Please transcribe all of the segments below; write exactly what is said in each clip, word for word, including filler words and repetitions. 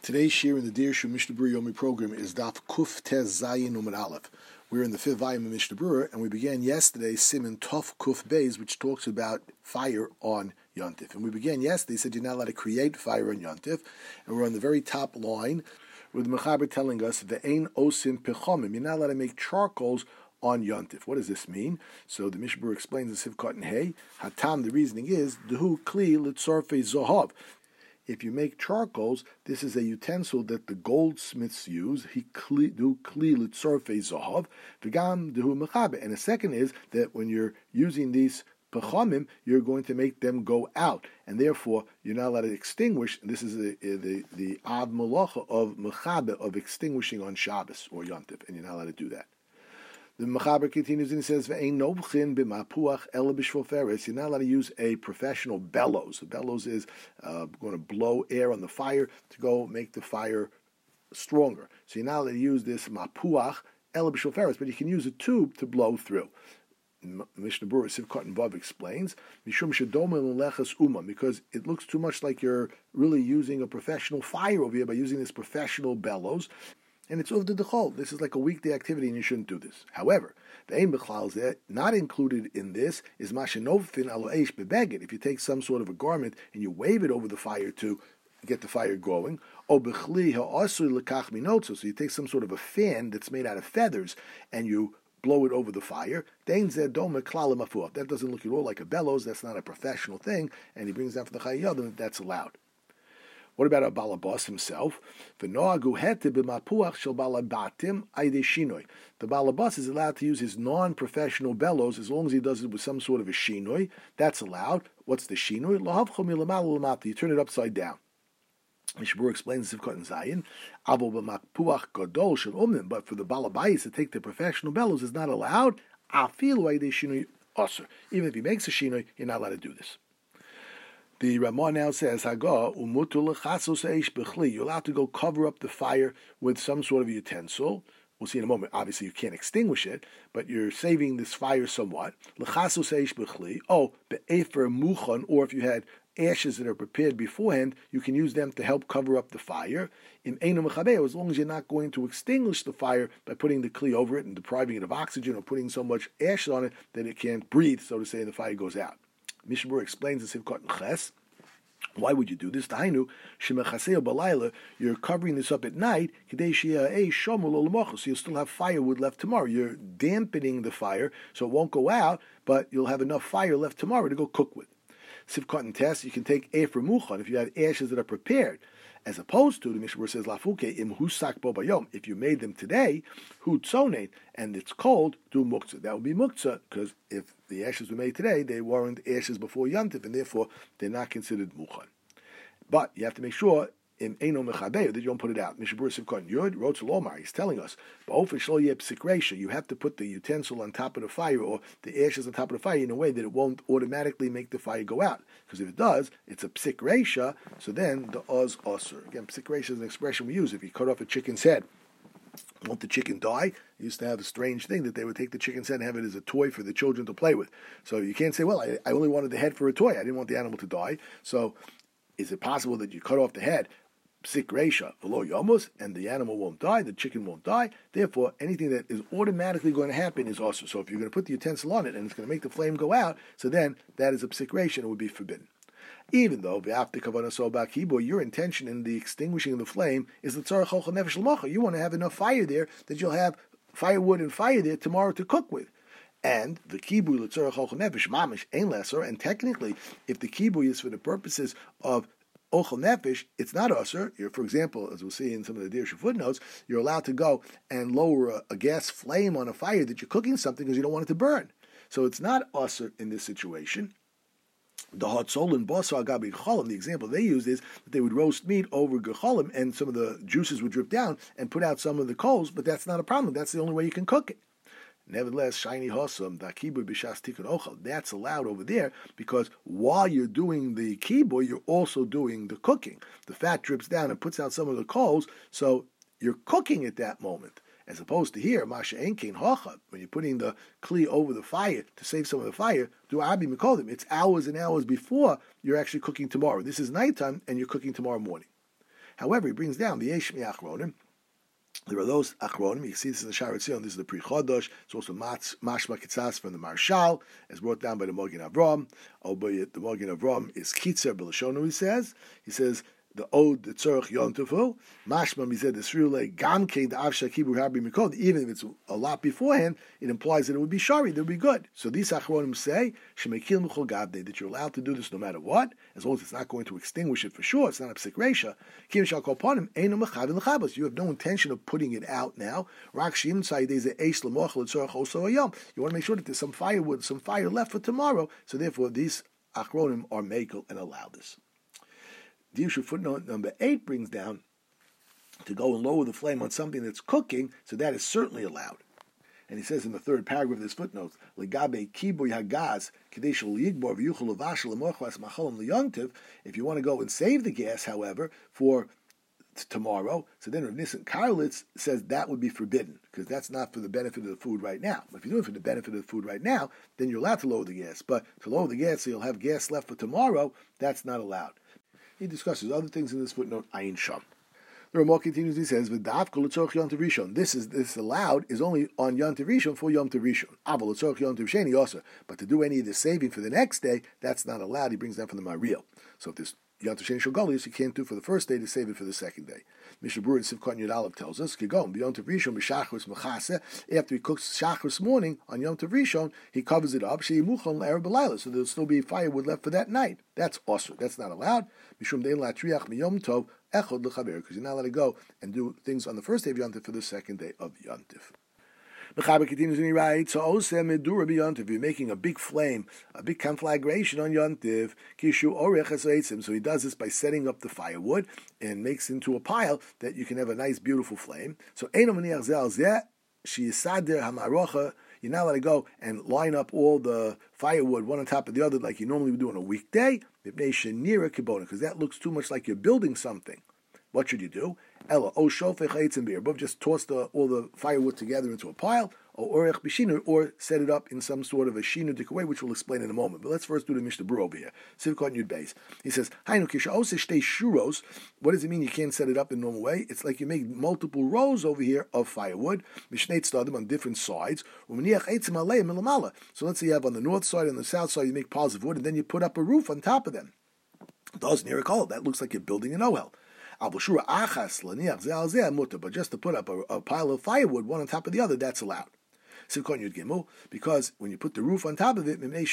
Today's shir in the Deir Shu Mishnah Berurah Yomi program is Daf Kuf Tez Zayin Uman Aleph. We're in the fifth volume of Mishnah Berurah, and we began yesterday Siman Tov Kuf Beis, which talks about fire on Yontif. And we began yesterday, said you're not allowed to create fire on Yontif, and we're on the very top line with the Mechaber telling us the Ein Osin Pechomim. You're not allowed to make charcoals on Yontif. What does this mean? So the Mishnah Berurah explains in Sivkot and Hey, Hatam, the reasoning is Dehu Kli Litzorfe Zohav. If you make charcoals, this is a utensil that the goldsmiths use. He do kli litzorfei zahav, v'gam dehu mechabe. And the second is that when you're using these pechamim, you're going to make them go out, and therefore you're not allowed to extinguish. This is the the the av malacha of mechabe, of extinguishing on Shabbos or Yontif, and you're not allowed to do that. The Mechaber continues and he says, "Ve'ein novchin b'mapuach ela b'shvoferes." You're not allowed to use a professional bellows. The bellows is uh, going to blow air on the fire to go make the fire stronger. So you're not allowed to use this mapuach ela b'shvoferes, but you can use a tube to blow through. Mishnah Berurah Sivkot and Vav explains, "Mishum shedoma leleches uma," because it looks too much like you're really using a professional fire over here by using this professional bellows. And it's of the dechol. This is like a weekday activity, and you shouldn't do this. However, the ein bechlal zeh, not included in this is mashenovfin alo eish bebeged. If you take some sort of a garment and you wave it over the fire to get the fire going, o bechli ha'asui lekach minotzo. So you take some sort of a fan that's made out of feathers and you blow it over the fire. Dein zeh dome klal mafuach. That doesn't look at all like a bellows. That's not a professional thing. And he brings down for the Chayyim that that's allowed. What about a balabas himself? The balabas is allowed to use his non-professional bellows as long as he does it with some sort of a shinoi. That's allowed. What's the shinoi? You turn it upside down. Mishnah Berurah explains Sivkot and Zayin. But for the balabais to take the professional bellows is not allowed. Even if he makes a shinoi, you're not allowed to do this. The Ramah now says, Haga, you're allowed to go cover up the fire with some sort of utensil. We'll see in a moment. Obviously, you can't extinguish it, but you're saving this fire somewhat. Oh, or if you had ashes that are prepared beforehand, you can use them to help cover up the fire. As long as you're not going to extinguish the fire by putting the kli over it and depriving it of oxygen or putting so much ash on it that it can't breathe, so to say, and the fire goes out. Mishnah Berurah explains in Sivkot and Ches. Why would you do this? You're covering this up at night, so you'll still have firewood left tomorrow. You're dampening the fire so it won't go out, but you'll have enough fire left tomorrow to go cook with. Sivkot and Tes, you can take efer muchan if you have ashes that are prepared, as opposed to the Mishnah Berurah says lafuke im husak bo bayom. If you made them today, hu tzonet, and it's cold, do muktzah. That would be muktzah, because if the ashes were made today, they weren't ashes before Yantif, and therefore they're not considered muchan. But you have to make sure in eino mechabeir that you don't put it out. Mishnah Berurah Sivkot Yud wrote to Lomar. He's telling us, you have to put the utensil on top of the fire or the ashes on top of the fire in a way that it won't automatically make the fire go out. Because if it does, it's a psik reisha, so then the oz osur. Again, psik reisha is an expression we use. If you cut off a chicken's head, won't the chicken die? They used to have a strange thing that they would take the chicken's head and have it as a toy for the children to play with. So you can't say, well, I, I only wanted the head for a toy. I didn't want the animal to die. So is it possible that you cut off the head, psik reisha, v'lo yomos, and the animal won't die, the chicken won't die? Therefore, anything that is automatically going to happen is also. So if you're going to put the utensil on it and it's going to make the flame go out, so then that is a psik reisha and it would be forbidden. Even though your intention in the extinguishing of the flame is the tzarech chochel nefesh l'macha. You want to have enough fire there that you'll have firewood and fire there tomorrow to cook with. And the kibui l'tzarech chochel nefesh mamish ein lesser. And technically, if the kibui is for the purposes of ochel nefesh, it's not usher. You're, for example, as we'll see in some of the Deir Shu footnotes, you're allowed to go and lower a, a gas flame on a fire that you're cooking something because you don't want it to burn. So it's not usher in this situation. The hotzol and basa agabi gecholim, the example they used is that they would roast meat over gecholim and some of the juices would drip down and put out some of the coals, but that's not a problem. That's the only way you can cook it. Nevertheless, shiny hosam, the kibui b'shas tikun ochel, that's allowed over there because while you're doing the kibui, you're also doing the cooking. The fat drips down and puts out some of the coals, so you're cooking at that moment. As opposed to here, masha enkein hocha, when you're putting the kli over the fire to save some of the fire, do abi mikodim. It's hours and hours before you're actually cooking tomorrow. This is nighttime and you're cooking tomorrow morning. However, he brings down the Yesh Achronim. There are those achronim. You see this in the Sha'ar Tzion. This is the Pri Chodosh. It's also Mashma Kitzas from the Marshal, as brought down by the Magen Avram. Albeit the Magen Avram is Kitzer B'Lashonu. He says. He says the Ode the Tzorach Yontofu Mashma Mized Esriule Gam Kein the Avsha Kibur Harbi Mikod. Even if it's a lot beforehand, it implies that it would be shari. That would be good. So these achronim say Shemekil Mechol Gavde, that you're allowed to do this no matter what, as long as it's not going to extinguish it for sure. It's not a psik reisha. Kim Shal Kol Panim Eino Mechavin Lechabos. You have no intention of putting it out now. Rak Shim Tzayidei Ze Eish Lemochel Tzorach Oso Hayom. You want to make sure that there's some firewood, some fire left for tomorrow. So therefore, these achronim are mekel and allow this. The issue footnote number eight brings down to go and lower the flame on something that's cooking, so that is certainly allowed. And he says in the third paragraph of this footnote, Legabe kiboy hagaz kadesh liyigbor v'yuchol levashel lemochlas macholim liyontiv. If you want to go and save the gas, however, for t- tomorrow, so then Rav Nissen Karlitz says that would be forbidden because that's not for the benefit of the food right now. If you do it for the benefit of the food right now, then you're allowed to lower the gas. But to lower the gas so you'll have gas left for tomorrow, that's not allowed. He discusses other things in this footnote, Ayin Sham. The Ramah continues, he says, "V'daf kol l'tzorach Yom Tov Rishon." This is this allowed is only on Yom Tov Rishon for Yom Tov Rishon. Aval l'tzorach Yom Tov Sheni also, but to do any of the saving for the next day, that's not allowed. He brings that from the Mariel. So if this Yom Tov Sheni Shogolius, you can't do for the first day to save it for the second day. Mishnah Berurah Sivkot Yud Aleph tells us, "Kigom Yom Tov Rishon b'Shachris Mechase." After he cooks Shachris morning on Yom Tov Rishon, he covers it up. Sheyimuchon le'erev b'layla, so there'll still be firewood left for that night. That's also that's not allowed. Mishum dein latriach miyom tov echod lechaber, because you're not allowed to go and do things on the first day of Yom Tov for the second day of Yom Tov. Mechaber continues and he writes, "So oseh medura b'Yom Tov." You're making a big flame, a big conflagration on Yom Tov. Kishu orech esreitzim. So he does this by setting up the firewood and makes into a pile that you can have a nice, beautiful flame. So eino maniach zeh al zeh sheyisader hamarocha. You're not allowed to go and line up all the firewood one on top of the other like you normally would do on a weekday, because that looks too much like you're building something. What should you do? Ella o shofech eitzim be'erbov, just toss the, all the firewood together into a pile, or orech b'shinu, or set it up in some sort of a shinu way, which we'll explain in a moment. But let's first do the Mishnah Berurah over here. Sivkot Yud Beis. He says, "Hainu kisha ose shtei shuros." What does it mean? You can't set it up in normal way. It's like you make multiple rows over here of firewood, mishnei tzadim on different sides. Umeniach eitzim aleim milamala. So let's say you have on the north side and the south side, you make piles of wood, and then you put up a roof on top of them. Does near a call. That looks like you're building an ohel. But just to put up a, a pile of firewood, one on top of the other, that's allowed. Because when you put the roof on top of it, that's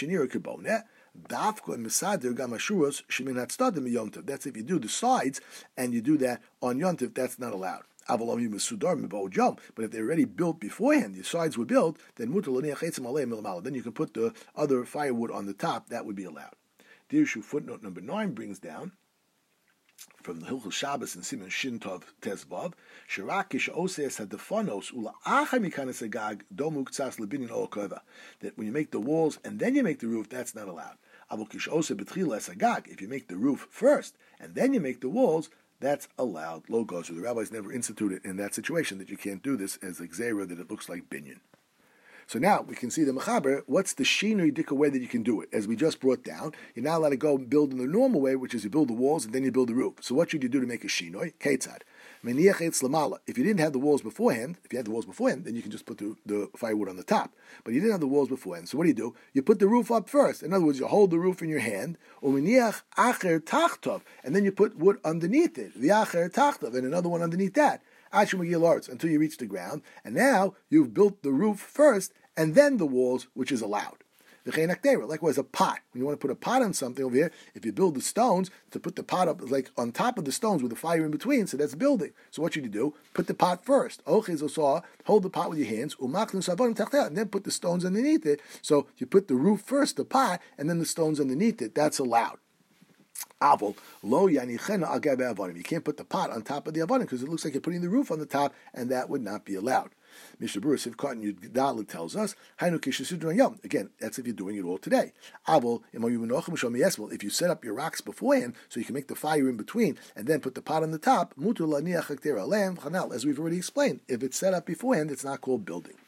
if you do the sides and you do that on Yom Tov, that's not allowed. But if they're already built beforehand, the sides were built, then then you can put the other firewood on the top, that would be allowed. The issue footnote number nine brings down from the Hilchos Shabbos and Siman Shin Tov Tezvav, Shirakish Oses Hadefanos Ula Achar Mikanas Agag Domuk Tzas Lebinin Olkova. That when you make the walls and then you make the roof, that's not allowed. Avokish Ose Betchilas Agag. If you make the roof first and then you make the walls, that's allowed. Lo gozer. The rabbis never instituted in that situation that you can't do this as a gzeira that it looks like binyan. So now we can see the mechaber. What's the shinui dika way that you can do it? As we just brought down, you're not allowed to go and build in the normal way, which is you build the walls and then you build the roof. So what should you do to make a shinui? Ketzad. If you didn't have the walls beforehand, if you had the walls beforehand, then you can just put the, the firewood on the top. But you didn't have the walls beforehand. So what do you do? You put the roof up first. In other words, you hold the roof in your hand, and then you put wood underneath it. And another one underneath that. Until you reach the ground, and now you've built the roof first, and then the walls, which is allowed. Likewise, a pot. When you want to put a pot on something over here, if you build the stones, to put the pot up like on top of the stones with the fire in between, so that's building. So what should you do? Put the pot first. Hold the pot with your hands, and then put the stones underneath it. So you put the roof first, the pot, and then the stones underneath it. That's allowed. Avol lo yanichena al gabe avonim. You can't put the pot on top of the avonim because it looks like you're putting the roof on the top, and that would not be allowed. Mishnah Berurah Sivkot Yud Dalet tells us, Hainu kishesudron yom. Again, that's if you're doing it all today. Avol if you set up your rocks beforehand, so you can make the fire in between, and then put the pot on the top. Mutu laniach hakter alem chanal. As we've already explained, if it's set up beforehand, it's not called building.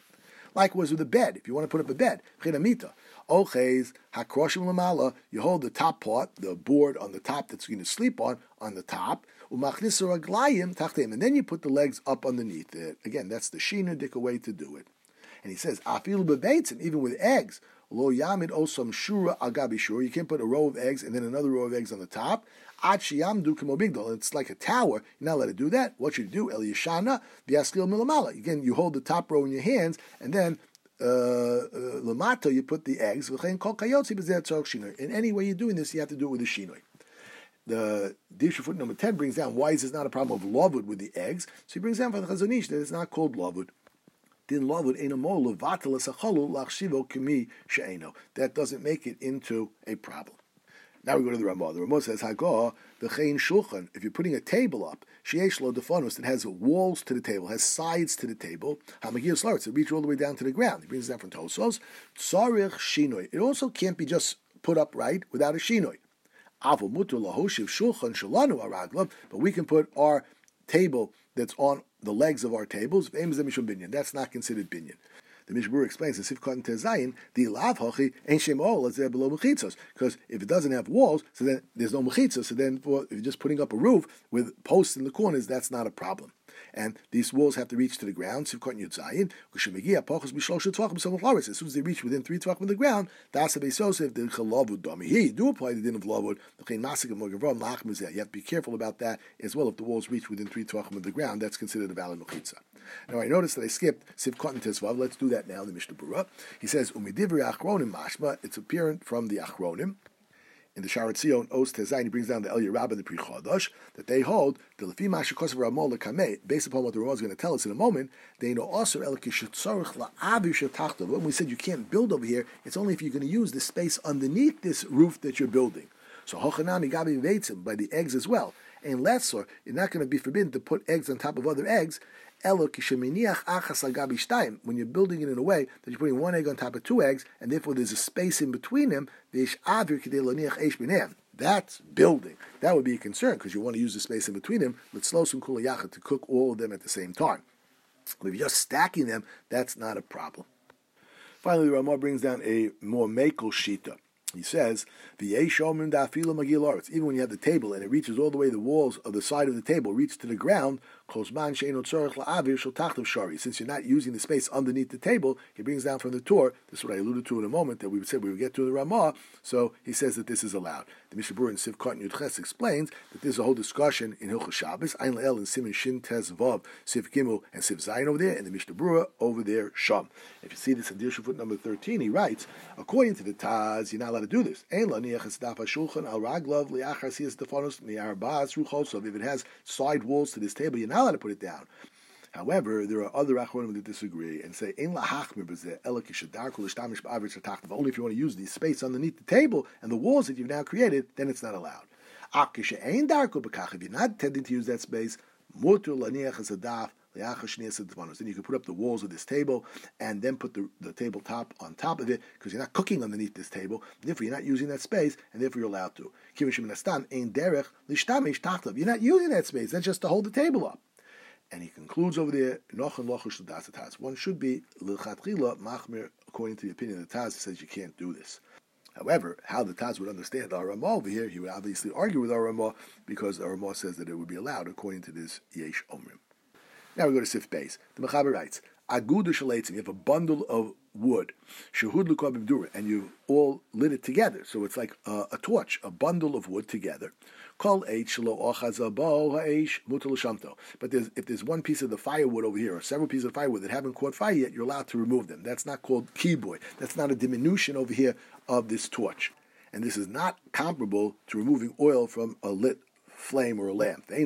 Likewise with a bed, if you want to put up a bed, chinamita. Oches hakroshim lamala, you hold the top part, the board on the top that's going to sleep on, on the top, umachnisu raglayim tachtem, and then you put the legs up underneath it. Again, that's the shina way to do it. And he says, afil bebeitzim, even with eggs, lo yamid osam shura agabi shura, you can't put a row of eggs and then another row of eggs on the top. Ad shiyamdu kamo bigdol, it's like a tower. You're not allowed to do that. What you do, el yishana v'yaskil milamala. Again, you hold the top row in your hands, and then lamata uh, uh, you put the eggs. In any way you're doing this, you have to do it with a shinoi. The Disha foot number ten brings down why is this not a problem of lavud with the eggs. So he brings down for the Chazon Ish that it's not called lavud. That doesn't make it into a problem. Now we go to the Ramah. The Ramah says, Hagah, v'chein shulchan, if you're putting a table up, sheyesh lo defanus, that has walls to the table, has sides to the table, hamagir slaritz, it reaches all the way down to the ground. He brings it down from Tosos. Tzarich shinoi. It also can't be just put up right without a shinoi. Avol mutu lahoshiv shulchan shalanu araglav, but we can put our table that's on the legs of our tables, that's not considered binyan. The Mishnah Berurah explains in Sifkat Tezayin, the lav hochi ain't shem ol as there below mechitzos, because if it doesn't have walls, so then there's no mechitzos. So then, for, if you're just putting up a roof with posts in the corners, that's not a problem. And these walls have to reach to the ground. Sifkat Yudzayin, as soon as they reach within three tvachim of the ground, that's a beisosef the chalavud dami. Here you do apply the din of lavud. You have to be careful about that as well. If the walls reach within three tvachim of the ground, that's considered a valid mechitza. Now I noticed that I skipped Sifkat and Tezvav. Let's do that now. The Mishnah Berurah, he says umidivri achronim mashma. It's apparent from the achronim. In the Sharat Zion, Oz Tezayin, he brings down the El Yerab and the Pri Chodosh, that they hold the Lefi Mashikos of Ramah Lekameh, based upon what the Ramah is going to tell us in a moment. They know also El Kishitzorich LaAvi Shetachtav. When we said you can't build over here, it's only if you're going to use the space underneath this roof that you're building. So Hochanami Gabi Veitzim, by the eggs as well. And Lesor, you're not going to be forbidden to put eggs on top of other eggs. When you're building it in a way that you're putting one egg on top of two eggs, and therefore there's a space in between them, that's building. That would be a concern, because you want to use the space in between them, to cook all of them at the same time. But if you're just stacking them, that's not a problem. Finally, the Ramah brings down a more mekel shita. He says, even when you have the table and it reaches all the way, the walls of the side of the table reach to the ground, since you're not using the space underneath the table, he brings down from the Torah, this is what I alluded to in a moment, that we said we would get to the Ramah, so he says that this is allowed. The Mishnah Berurah in Sivkot and Yudches explains that there's a whole discussion in Hilchos Shabbos, Ein Le'el and Siman Shin Tez Vav, Siv Gimel and Siv Zayin over there, and the Mishnah Berurah over there, Sham. If you see this in Dirshu foot number thirteen, he writes, according to the Taz, you're not allowed to do this. Ein Laniach Esdaf HaShulchan Al Raglav Liachar Siyas Stefanos Mi'arba'as Ruchosov. If it has side walls to this table, you're not allowed to put it down. However, there are other achronim that disagree and say, only if you want to use the space underneath the table and the walls that you've now created, then it's not allowed. If you're not intending to use that space, then you can put up the walls of this table and then put the, the tabletop on top of it, because you're not cooking underneath this table, therefore you're not using that space, and therefore you're allowed to. You're not using that space, that's just to hold the table up. And he concludes over there, one should be machmir, according to the opinion of the Taz, says you can't do this. However, how the Taz would understand our Ramah over here, he would obviously argue with our Ramah, because our Ramah says that it would be allowed according to this Yesh Omrim. Now we go to Sif Beis. The Mechaber writes, Agudu Shaleitzim, you have a bundle of wood, Shehud Lukabim Dura, and you all lit it together. So it's like a, a torch, a bundle of wood together. Kol Eish Shelo Ochazabo Ha'eish Mutal Shamto. But there's, if there's one piece of the firewood over here, or several pieces of firewood that haven't caught fire yet, you're allowed to remove them. That's not called kiboy. That's not a diminution over here of this torch. And this is not comparable to removing oil from a lit flame or a lamp. This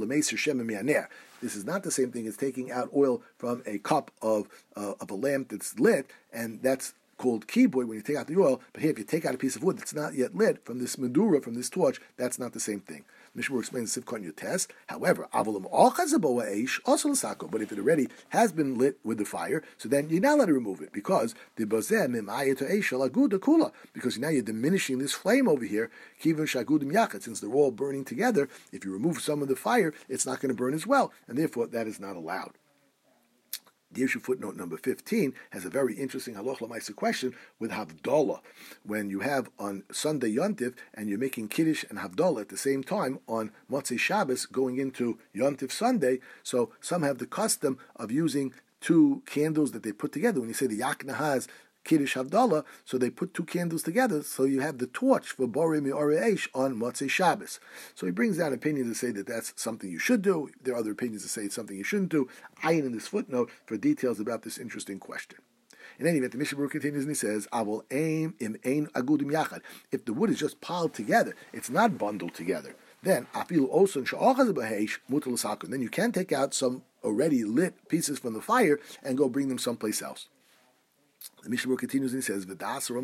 is not the same thing as taking out oil from a cup of uh, of a lamp that's lit, and that's called kiboy when you take out the oil. But here, if you take out a piece of wood that's not yet lit from this medura, from this torch, that's not the same thing. Mishnah explains Sivkot Yutes. However, avolim ochazabo eish also l'sako. But if it already has been lit with the fire, so then you're not allowed to remove it, because the bazeh mimayet eish alaguda kula, because now you're diminishing this flame over here. Kivin shagudim yachet, since they're all burning together. If you remove some of the fire, it's not going to burn as well, and therefore that is not allowed. The issue footnote number fifteen has a very interesting halacha l'maisa question with Havdalah. When you have on Sunday Yontif and you're making Kiddush and Havdalah at the same time on Motzei Shabbos going into Yontif Sunday, so some have the custom of using two candles that they put together. When you say the Yakna has Kiddush Havdalah, so they put two candles together, so you have the torch for Borei Me'orei Eish on Motzei Shabbos. So he brings down opinions to say that that's something you should do. There are other opinions to say it's something you shouldn't do. Ayin in this footnote for details about this interesting question. In any event, the Mishnah Berurah continues and he says, "Avol aim im ein agudim yachad." If the wood is just piled together, it's not bundled together, then afilu oson she'achaz b'heish mutal l'sakon. Then you can take out some already lit pieces from the fire and go bring them someplace else. The Mishnah Berurah continues and he says,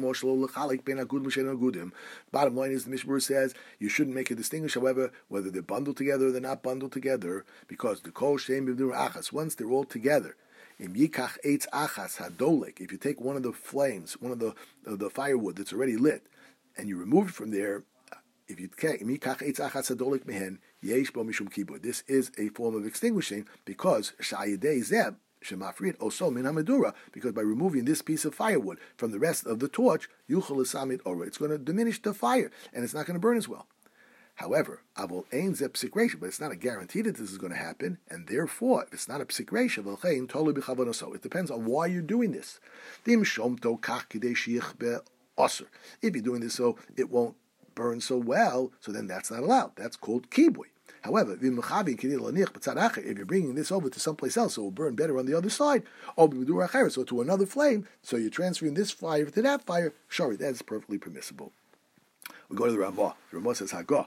bottom line is the Mishnah Berurah says you shouldn't make a distinction, however, whether they're bundled together or they're not bundled together, because the kol sheim b'v'dur achas, once they're all together, im yikach eitz achas hadolek, if you take one of the flames, one of the uh, the firewood that's already lit, and you remove it from there, if you can't, im yikach eitz achas hadolek mehen, yesh bo mishum kibud. This is a form of extinguishing, because sha'yidei zeb, Shemafrid also min hamadura, because by removing this piece of firewood from the rest of the torch, yuchal esamid ora, it's going to diminish the fire and it's not going to burn as well. However, avol ein ze psikresha, but it's not a guarantee that this is going to happen, and therefore, if it's not a psikresha, v'chein tolu b'chavonoso. It depends on why you're doing this. Dim shomto kach kidei shiich be'oser. If you're doing this so it won't burn so well, so then that's not allowed. That's called kibui. However, if you're bringing this over to someplace else, so it will burn better on the other side, or so to another flame, so you're transferring this fire to that fire, sure, that is perfectly permissible. We go to the Ramah. The Ramah says, Hagah,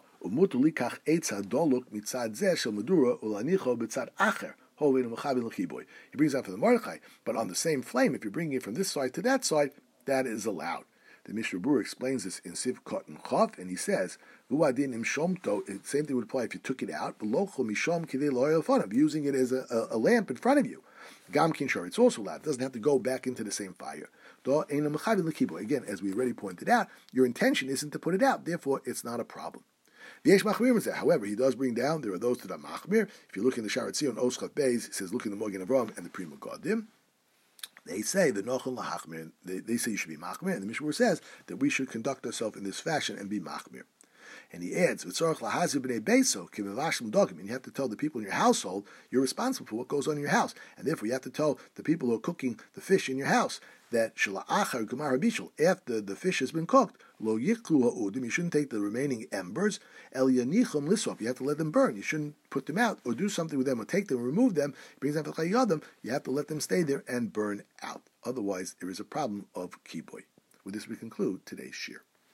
he brings out for the Mordechai, but on the same flame, if you're bringing it from this side to that side, that is allowed. The Mishnah Berurah explains this in Siv Cotton Chav, and he says, the same thing would apply if you took it out, using it as a, a, a lamp in front of you. Gamkin Shor, it's also allowed. It doesn't have to go back into the same fire. Again, as we already pointed out, your intention isn't to put it out, therefore it's not a problem. However, he does bring down, there are those that are machmir. If you look in the Sharat Zion, Oschat Beis, it says, look in the Mogen Avram and the Prima Godim. They say the nochel lahachmir. They, they say you should be machmir, and the Mishnah says that we should conduct ourselves in this fashion and be machmir. And he adds, "V'tzorach lahazu b'nei beiso k'mevashim dogim." And you have to tell the people in your household you're responsible for what goes on in your house, and therefore you have to tell the people who are cooking the fish in your house that shala'achar gemar bishul, after the fish has been cooked, lo yiklu ha'udim, you shouldn't take the remaining embers, el yanichum lisof, you have to let them burn. You shouldn't put them out or do something with them or take them or remove them. It brings them to chayyadam. You have to let them stay there and burn out. Otherwise, there is a problem of kiboy. With this, we conclude today's shir.